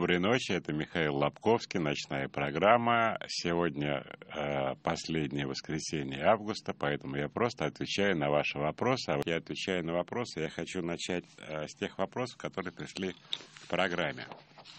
Доброй ночи, это Михаил Лобковский, ночная программа. Сегодня последнее воскресенье августа, поэтому я просто отвечаю на ваши вопросы. Я отвечаю на вопросы, я хочу начать с тех вопросов, которые пришли к программе.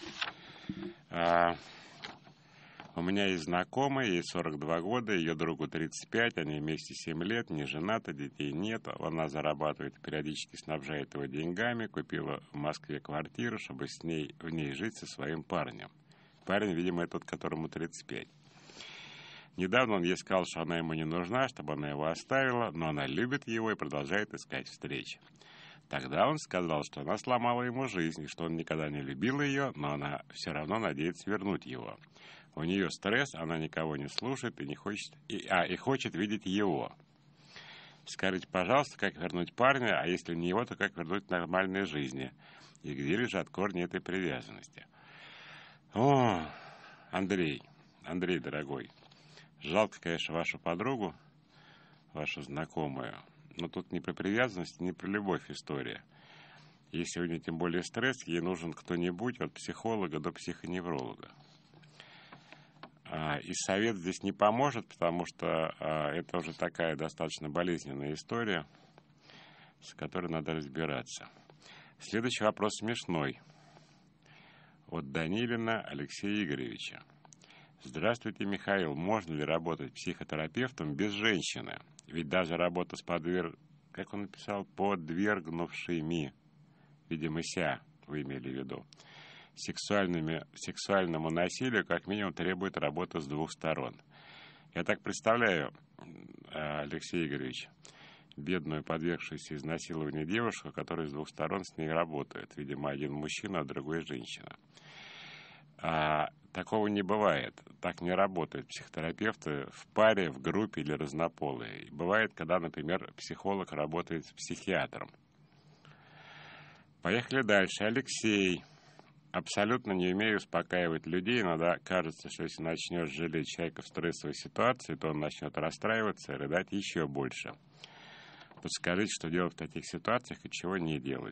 У меня есть знакомая, ей 42 года, ее другу 35, они вместе 7 лет, не женаты, детей нет. Она зарабатывает, периодически снабжает его деньгами, купила в Москве квартиру, чтобы в ней жить со своим парнем. Парень, видимо, тот, которому 35. Недавно он ей сказал, что она ему не нужна, чтобы она его оставила, но она любит его и продолжает искать встречи. Тогда он сказал, что она сломала ему жизнь, и что он никогда не любил ее, но она все равно надеется вернуть его. У нее стресс, она никого не слушает и не хочет, и хочет видеть его. Скажите, пожалуйста, как вернуть парня, а если не его, то как вернуть к нормальной жизни? И где лежат корни этой привязанности? О, Андрей, дорогой, жалко, конечно, вашу подругу, вашу знакомую, но тут не про привязанность, не про любовь история. Если у нее тем более стресс, ей нужен кто-нибудь от психолога до психоневролога. И совет здесь не поможет, потому что это уже такая достаточно болезненная история, с которой надо разбираться. Следующий вопрос смешной. От Данилина Алексея Игоревича. Здравствуйте, Михаил. Можно ли работать психотерапевтом без женщины? Ведь даже работа с подвергнувшими, видимо, вы имели в виду, сексуальному насилию как минимум требует работы с двух сторон. Я так представляю, Алексей Игоревич, бедную подвергшуюся изнасилованию девушку, которая с двух сторон с ней работает. Видимо, один мужчина, а другой женщина. Такого не бывает. Так не работают психотерапевты в паре, в группе или разнополые. Бывает, когда, например, психолог работает с психиатром. Поехали дальше. Алексей. Абсолютно не умею успокаивать людей. Иногда кажется, что если начнешь жалеть человека в стрессовой ситуации, то он начнет расстраиваться и рыдать еще больше. Подскажите, что делать в таких ситуациях и чего не делать.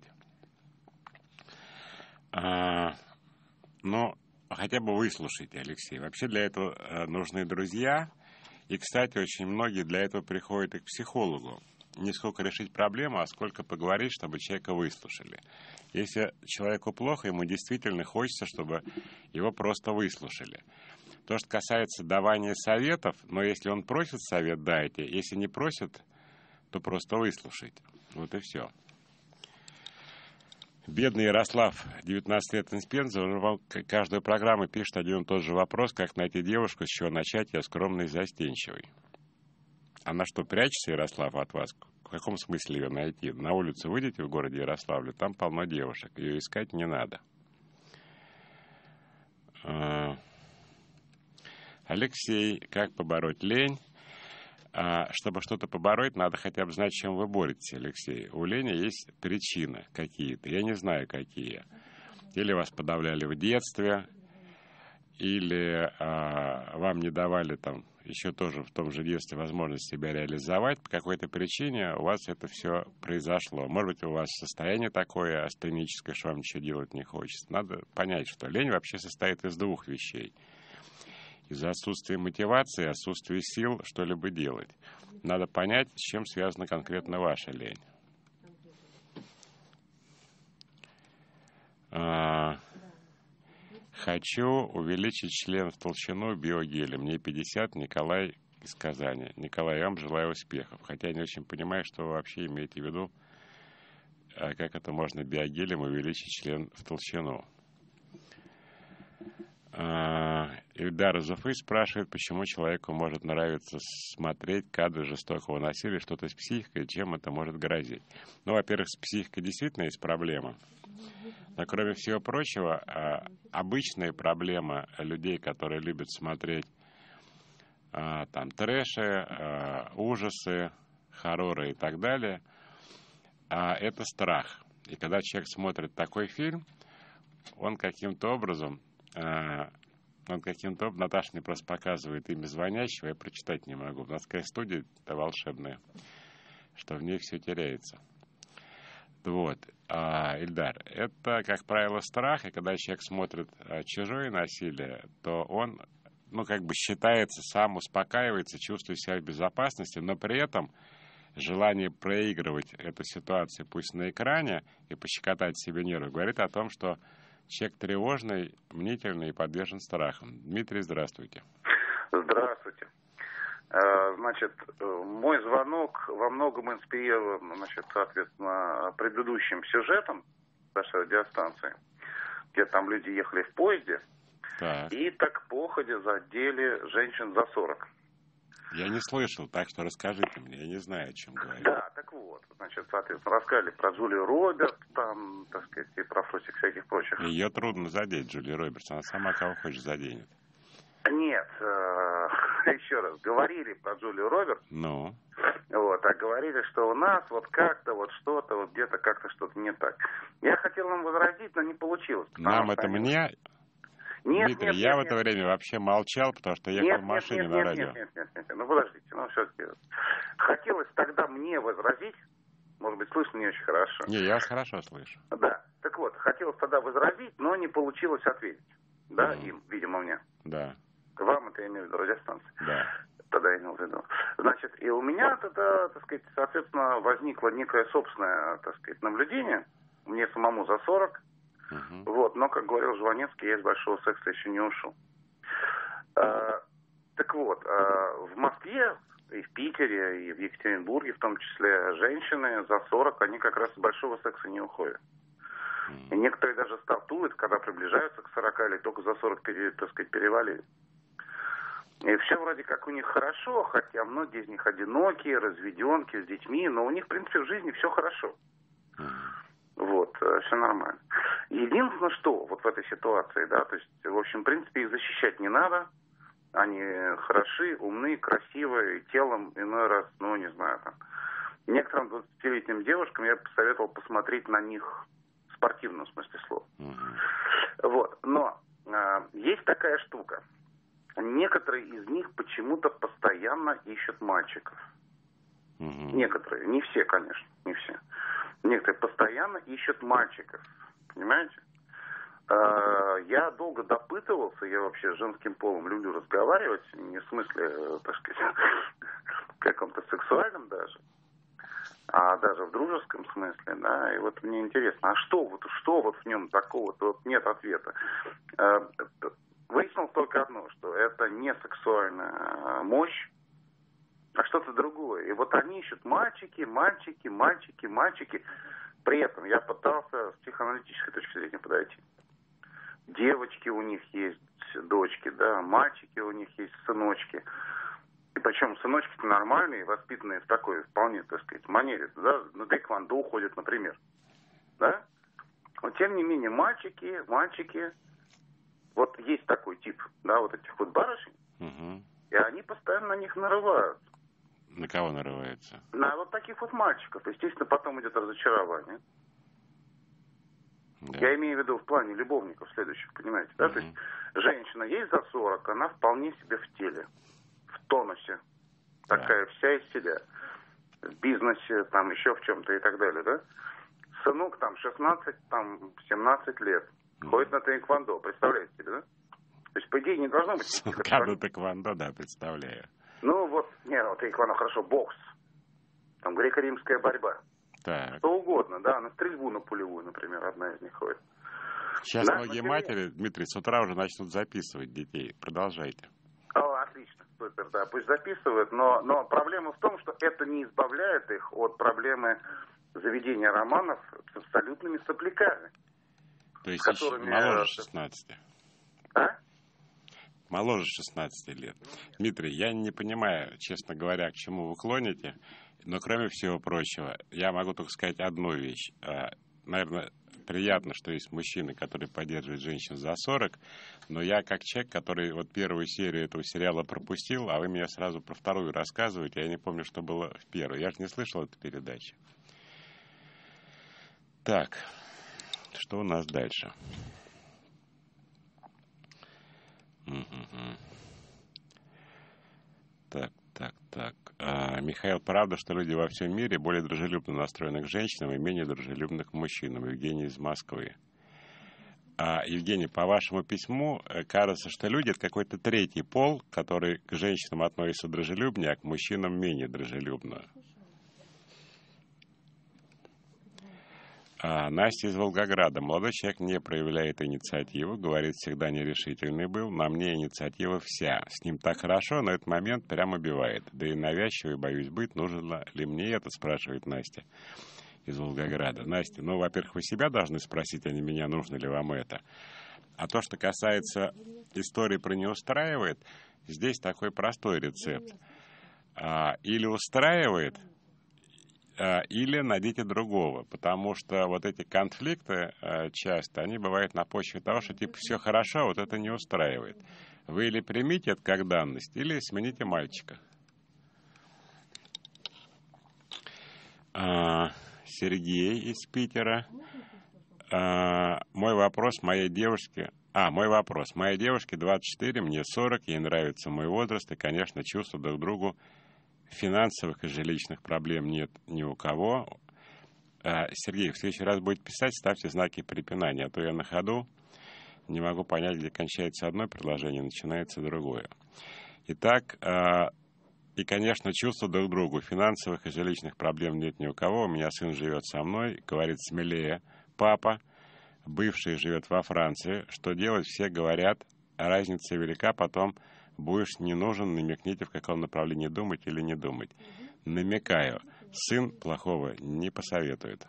Хотя бы выслушайте, Алексей. Вообще для этого нужны друзья. И, кстати, очень многие для этого приходят и к психологу. Не сколько решить проблему, а сколько поговорить, чтобы человека выслушали. Если человеку плохо, ему действительно хочется, чтобы его просто выслушали. То, что касается давания советов, но если он просит совет, дайте. Если не просит, то просто выслушайте. Вот и все. Бедный Ярослав, 19 лет из Пензы, он вам каждую программу пишет один и тот же вопрос, как найти девушку, с чего начать, я скромный и застенчивый. Она что, прячется, Ярослав, от вас? В каком смысле ее найти? На улицу выйдете в городе Ярославле, там полно девушек. Ее искать не надо. Алексей, как побороть лень? Чтобы что-то побороть, надо хотя бы знать, чем вы боретесь, Алексей. У лени есть причины какие-то. Я не знаю, какие. Или вас подавляли в детстве, или вам не давали еще тоже в том же детстве возможность себя реализовать. По какой-то причине у вас это все произошло. Может быть, у вас состояние такое астеническое, что вам ничего делать не хочется. Надо понять, что лень вообще состоит из двух вещей. Из-за отсутствия мотивации, отсутствия сил что-либо делать. Надо понять, с чем связана конкретно ваша лень. Хочу увеличить член в толщину биогелем. Мне 50, Николай из Казани. Николай, я вам желаю успехов. Хотя я не очень понимаю, что вы вообще имеете в виду, как это можно биогелем увеличить член в толщину. Ильдар из Уфы спрашивает, почему человеку может нравиться смотреть кадры жестокого насилия, что-то с психикой, чем это может грозить. Во-первых, с психикой действительно есть проблема. Но, кроме всего прочего, обычная проблема людей, которые любят смотреть трэши, ужасы, хорроры и так далее, это страх. И когда человек смотрит такой фильм, он каким-то образом, Наташа мне просто показывает имя звонящего, я прочитать не могу. У нас такая студия волшебная, что в ней все теряется. Вот. Ильдар, это, как правило, страх, и когда человек смотрит чужое насилие, то он, как бы считается, сам успокаивается, чувствует себя в безопасности, но при этом желание проигрывать эту ситуацию, пусть на экране, и пощекотать себе нервы, говорит о том, что человек тревожный, мнительный и подвержен страхам. Дмитрий, здравствуйте. Здравствуйте. Значит, мой звонок во многом инспирирован, соответственно, предыдущим сюжетом нашей радиостанции, где там люди ехали в поезде, и так походе задели женщин за 40. Я не слышал, так что расскажите мне, я не знаю, о чем говорить. Да, так вот, соответственно, рассказали про Джулию Робертс, там, так сказать, и про всяких прочих. Ее трудно задеть, Джулию Робертс, она сама кого хочешь заденет. Нет, еще раз, говорили про Джулию Робертс. Ну? Вот, а говорили, что у нас вот как-то, вот что-то, вот где-то как-то что-то не так. Я хотел вам возразить, но не получилось. Нам это они... мне... Нет, Дмитрий, я в это время вообще молчал, потому что ехал в машине на радио. Нет, ну подождите, все-таки. Хотелось тогда мне возразить, может быть, слышно не очень хорошо. Не, я вас хорошо слышу. Да, так вот, хотелось тогда возразить, но не получилось ответить. Да, им, видимо, мне. Да. Вам это я имею в виду, радиостанция. Да. Тогда я имел в виду. Значит, и у меня тогда, так сказать, соответственно, возникло некое собственное, так сказать, наблюдение. Мне самому за 40. Вот, но, как говорил Жванецкий, я из большого секса еще не ушел. Так вот, в Москве, и в Питере, и в Екатеринбурге, в том числе, женщины за 40, они как раз из большого секса не уходят. И некоторые даже стартуют, когда приближаются к 40 или только за 40, так сказать, перевалили. И все вроде как у них хорошо, хотя многие из них одинокие, разведенки, с детьми, но у них, в принципе, в жизни все хорошо. Вот, все нормально. Единственное, что вот в этой ситуации, да, то есть, в общем, в принципе, их защищать не надо. Они хороши, умны, красивые, телом иной раз, не знаю, там. Некоторым 20-летним девушкам я посоветовал посмотреть на них в спортивном смысле слова. Вот, но есть такая штука. Некоторые из них почему-то постоянно ищут мальчиков. Некоторые, не все, конечно, не все. Некоторые постоянно ищут мальчиков. Понимаете? Я долго допытывался, я вообще с женским полом люблю разговаривать, не в смысле, так сказать, каком-то сексуальном даже, а даже в дружеском смысле, да, и вот мне интересно, а что вот в нем такого-то, вот нет ответа. Выяснилось только одно, что это не сексуальная мощь, а что-то другое. И вот они ищут мальчики. При этом я пытался с психоаналитической точки зрения подойти. Девочки у них есть, дочки, да, мальчики у них есть, сыночки. И причем сыночки-то нормальные, воспитанные в такой вполне, так сказать, манере, да, на тэквондо ходят, например. Да? Но тем не менее, мальчики, вот есть такой тип, да, вот этих вот барышень, и они постоянно на них нарываются. На кого нарываются? На вот таких вот мальчиков. Естественно, потом идет разочарование. Да. Я имею в виду в плане любовников следующих, понимаете, да? То есть женщина есть за 40, она вполне себе в теле, в тонусе. Да. Такая вся из себя. В бизнесе, там еще в чем-то и так далее, да? Сынок там 16, там 17 лет. Ходит на тэквондо, представляете себе, да? То есть, по идее, не должно быть... На тэквондо, да, представляю. Тэквондо, хорошо, бокс. Там греко-римская борьба. Так. Что угодно, да, на стрельбу на пулевую, например, одна из них ходит. Сейчас многие матери, Дмитрий, с утра уже начнут записывать детей. Продолжайте. Отлично, супер, да, пусть записывают, но проблема в том, что это не избавляет их от проблемы заведения романов с абсолютными сопляками. То есть которыми... моложе 16. А? Моложе 16 лет. Дмитрий, я не понимаю, честно говоря, к чему вы клоните, но кроме всего прочего, я могу только сказать одну вещь. Наверное, приятно, что есть мужчины, которые поддерживают женщин за 40, но я как человек, который вот первую серию этого сериала пропустил, а вы мне сразу про вторую рассказываете, я не помню, что было в первой. Я же не слышал эту передачу. Так, что у нас дальше? Так. Михаил, правда, что люди во всем мире более дружелюбно настроены к женщинам и менее дружелюбны к мужчинам? Евгений из Москвы. Евгений, по вашему письму кажется, что люди — это какой-то третий пол, который к женщинам относится дружелюбнее, а к мужчинам менее дружелюбно. Настя из Волгограда. Молодой человек не проявляет инициативу, говорит, всегда нерешительный был. На мне инициатива вся. С ним так хорошо, но этот момент прям убивает. Да и навязчивый, боюсь быть, нужно ли мне это, спрашивает Настя из Волгограда. Настя, ну, во-первых, вы себя должны спросить, а не меня, нужно ли вам это. А то, что касается истории про «не устраивает», здесь такой простой рецепт. Или устраивает, или найдите другого, потому что вот эти конфликты часто, они бывают на почве того, что типа все хорошо, а вот это не устраивает. Вы или примите это как данность, или смените мальчика. Сергей из Питера. Мой вопрос моей девушке... Мой вопрос. Моей девушке 24, мне 40, ей нравится мой возраст, и, конечно, чувства друг к другу. Финансовых и жилищных проблем нет ни у кого. Сергей, в следующий раз будете писать, ставьте знаки препинания, а то я на ходу не могу понять, где кончается одно предложение, начинается другое. Итак, и, конечно, чувства друг к другу. Финансовых и жилищных проблем нет ни у кого. У меня сын живет со мной, говорит смелее. Папа, бывший, живет во Франции. Что делать, все говорят, разница велика, потом... Будешь не нужен, намекните, в каком направлении думать или не думать. Намекаю. Сын плохого не посоветует.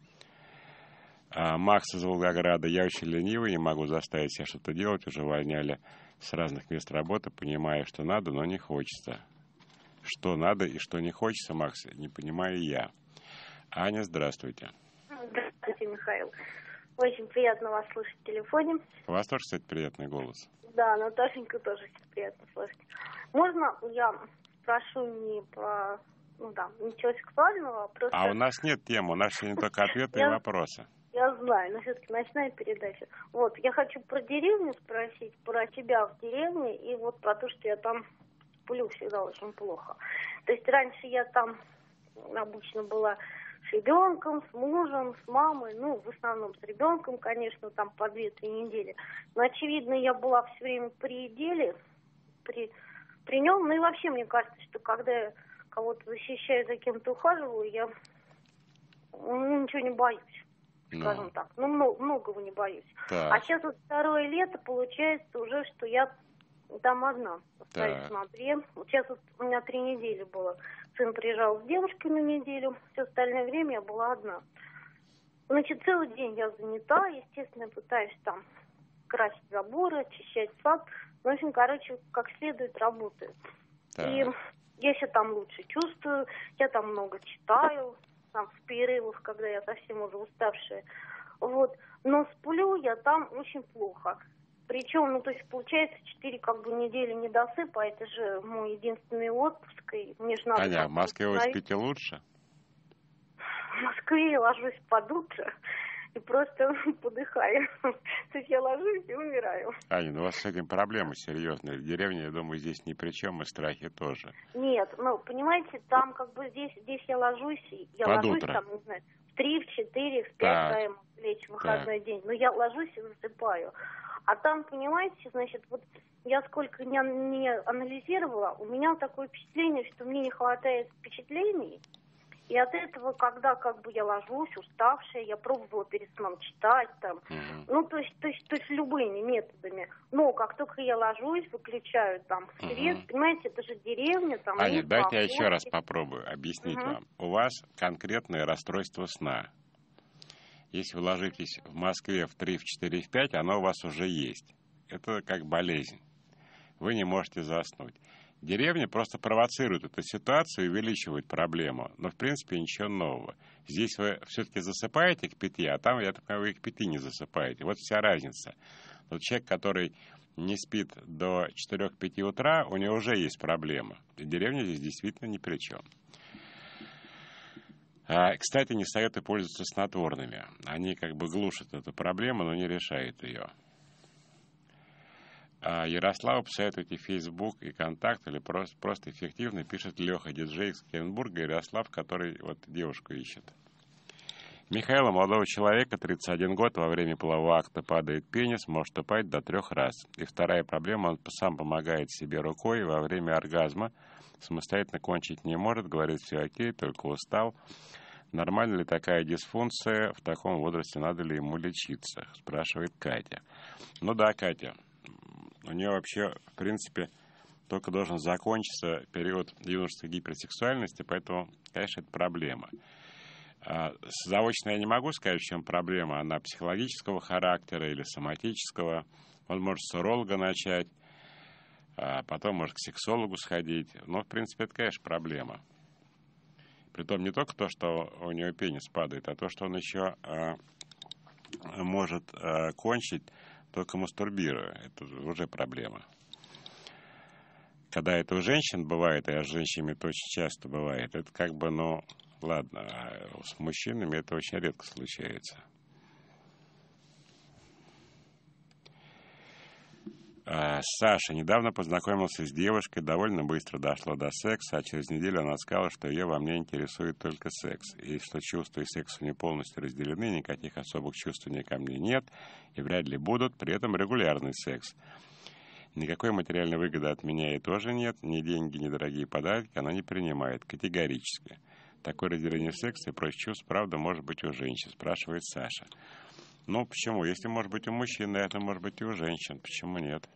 Макс из Волгограда. Я очень ленивый, не могу заставить себя что-то делать. Уже увольняли с разных мест работы, понимая, что надо, но не хочется. Что надо и что не хочется, Макс, не понимаю я. Аня, здравствуйте. Здравствуйте, Михаил. Очень приятно вас слышать в телефоне. У вас тоже, кстати, приятный голос. Да, Наташенька тоже приятно слышать. Можно я спрошу не про, ничего сексуального, просто... У нас нет темы, у нас сегодня только ответы и вопросы. Я знаю, но все-таки ночная передача. Вот, я хочу про деревню спросить, про тебя в деревне, и вот про то, что я там сплю всегда очень плохо. То есть раньше я там обычно была с ребенком, с мужем, с мамой, в основном с ребенком, конечно, там по 2-3 недели. Но, очевидно, я была все время при деле, при нем. И вообще, мне кажется, что когда я кого-то защищаю, за кем-то ухаживаю, я ничего не боюсь, скажем так. Многого не боюсь. Так. А сейчас вот второе лето, получается уже, что я там одна остаюсь на дворе. Вот сейчас вот у меня 3 недели было. Сын приезжал с девушкой на неделю, все остальное время я была одна. Значит, целый день я занята, естественно, я пытаюсь там красить заборы, очищать сад. В общем, как следует работаю. Так. И я себя там лучше чувствую, я там много читаю, там в перерывах, когда я совсем уже уставшая. Вот. Но сплю я там очень плохо. Причем, то есть получается 4 недели недосыпа, это же мой единственный отпуск, и мне же надо... Аня, в Москве вы спите лучше? В Москве я ложусь под утро и просто подыхаю. То есть я ложусь и умираю. Аня, у вас с этим проблемы серьезные. В деревне, я думаю, здесь ни при чем, и страхи тоже. Нет, понимаете, там здесь я ложусь, под утро. Там, не знаю, в 3, в 4, в 5, да, я могу лечь в выходной день. Но я ложусь и засыпаю. А там, понимаете, значит, вот я сколько не анализировала, у меня такое впечатление, что мне не хватает впечатлений. И от этого, когда я ложусь, уставшая, я пробовала перед сном читать там, то есть любыми методами. Но как только я ложусь, выключаю там свет, понимаете, это же деревня там. Аня, дайте я еще раз попробую объяснить вам. У вас конкретное расстройство сна. Если вы ложитесь в Москве в 3, в 4, в 5, оно у вас уже есть. Это как болезнь. Вы не можете заснуть. Деревня просто провоцирует эту ситуацию и увеличивает проблему. Но, в принципе, ничего нового. Здесь вы все-таки засыпаете к 5, а там, я так понимаю, вы к 5 не засыпаете. Вот вся разница. Вот человек, который не спит до 4-5 утра, у него уже есть проблема. И деревня здесь действительно ни при чем. Кстати, не советую пользоваться снотворными. Они глушат эту проблему, но не решают ее. Ярославу посоветуйте Facebook и Контакт, или просто эффективно пишет Леха, диджей из Екатеринбурга, Ярослав, который вот девушку ищет. Михаила, молодого человека, 31 год, во время полового акта падает пенис, может упасть до 3 раз. И вторая проблема, он сам помогает себе рукой во время оргазма, самостоятельно кончить не может, говорит, все окей, только устал. Нормально ли такая дисфункция, в таком возрасте надо ли ему лечиться, спрашивает Катя. Ну да, Катя, у нее вообще, в принципе, только должен закончиться период юношеской гиперсексуальности, поэтому, конечно, это проблема. Заочно я не могу сказать, в чем проблема. Она психологического характера или соматического. Он может с уролога начать, а потом может к сексологу сходить. Но, в принципе, это, конечно, проблема. Притом не только то, что у него пенис падает, а то, что он еще может кончить, только мастурбируя. Это уже проблема. Когда это у женщин бывает, и с женщинами это очень часто бывает, это как бы, ну, ладно, а с мужчинами это очень редко случается. Саша недавно познакомился с девушкой, довольно быстро дошло до секса, а через неделю она сказала, что ее во мне интересует только секс, и что чувства и секс не полностью разделены, никаких особых чувств ни ко мне нет, и вряд ли будут, при этом регулярный секс. Никакой материальной выгоды от меня ей тоже нет, ни деньги, ни дорогие подарки она не принимает, категорически. Такое разделение секса и прочих чувств, правда, может быть у женщин, спрашивает Саша. Ну, почему? Если может быть у мужчин, это может быть и у женщин. Почему нет?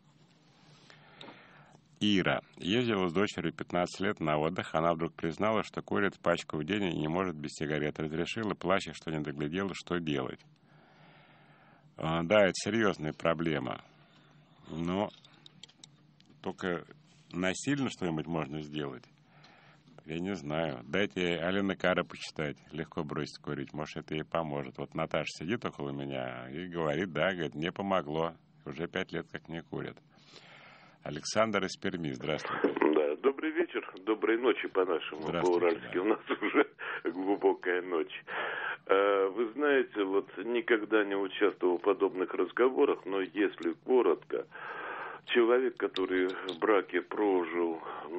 Ира. Ездила с дочерью 15 лет на отдых. Она вдруг признала, что курит пачку в день и не может без сигарет. Разрешила, плача, что не доглядела, что делать. Да, это серьезная проблема. Но только насильно что-нибудь можно сделать. Я не знаю. Дайте Алена Кара почитать. Легко бросить курить. Может, это ей поможет. Вот Наташа сидит около меня и говорит, да, говорит, мне помогло. Уже 5 лет как не курят. Александр из Перми. Здравствуйте. Да, добрый вечер. Доброй ночи по-нашему. По-уральски. Да. У нас уже глубокая ночь. Вы знаете, вот никогда не участвовал в подобных разговорах, но если коротко, человек, который в браке прожил,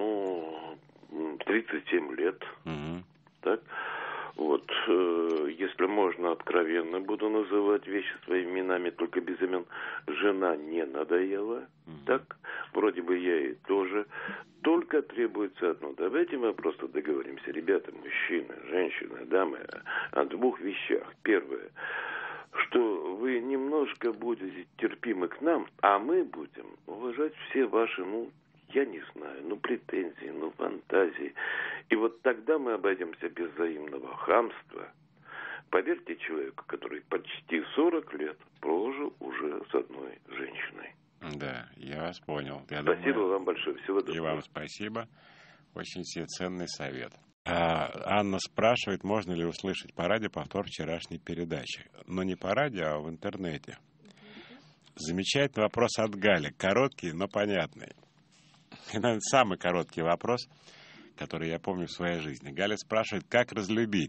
37 лет, так, вот, если можно, откровенно буду называть вещи своими именами, только без имен, жена не надоела, так, вроде бы я и тоже, только требуется одно. Давайте мы просто договоримся, ребята, мужчины, женщины, дамы, о двух вещах. Первое, что вы немножко будете терпимы к нам, а мы будем уважать все ваши, я не знаю, претензии, фантазии. И вот тогда мы обойдемся без взаимного хамства. Поверьте человеку, который почти 40 лет прожил уже с одной женщиной. Да, я вас понял. Спасибо вам большое. Всего доброго. И вам спасибо. Очень себе ценный совет. Анна спрашивает, можно ли услышать по радио повтор вчерашней передачи. Но не по радио, а в интернете. Замечательный вопрос от Гали. Короткий, но понятный. И, наверное, самый короткий вопрос, который я помню в своей жизни. Галя спрашивает, как разлюбить?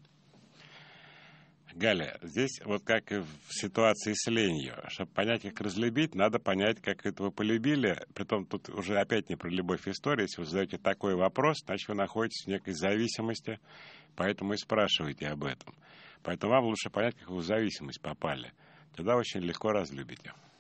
Галя, здесь вот как и в ситуации с ленью. Чтобы понять, как разлюбить, надо понять, как это вы полюбили. Притом тут уже опять не про любовь история. Если вы задаете такой вопрос, значит, вы находитесь в некой зависимости, поэтому и спрашиваете об этом. Поэтому вам лучше понять, как вы в зависимость попали. Тогда очень легко разлюбите.